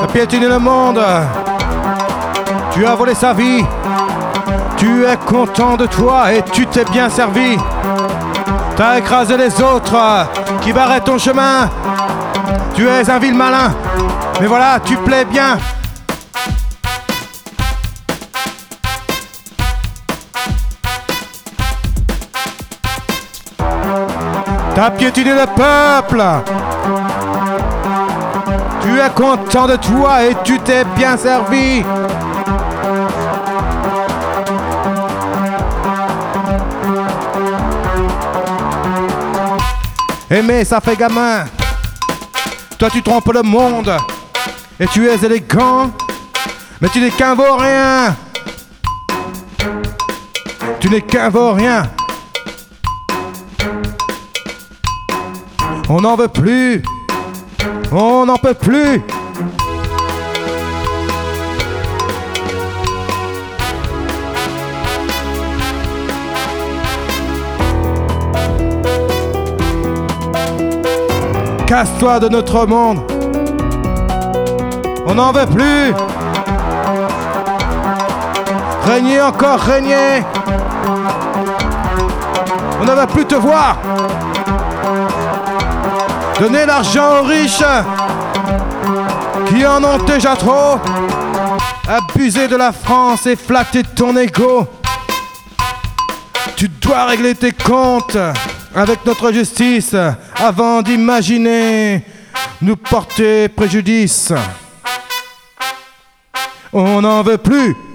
piétiné le monde. Tu as volé sa vie. Tu es content de toi et tu t'es bien servi. T'as écrasé les autres qui barraient ton chemin. Tu es un vil malin, mais voilà, tu plais bien. T'as piétiné le peuple. Tu es content de toi et tu t'es bien servi. Aimer, ça fait gamin. Toi, tu trompes le monde. Et tu es élégant. Mais tu n'es qu'un vaurien. Tu n'es qu'un vaurien. On n'en veut plus. On n'en peut plus. Casse-toi de notre monde. On n'en veut plus. Régner encore, régner. On ne va plus te voir. Donner l'argent aux riches qui en ont déjà trop. Abuser de la France et flatter ton ego. Tu dois régler tes comptes avec notre justice avant d'imaginer nous porter préjudice. On n'en veut plus.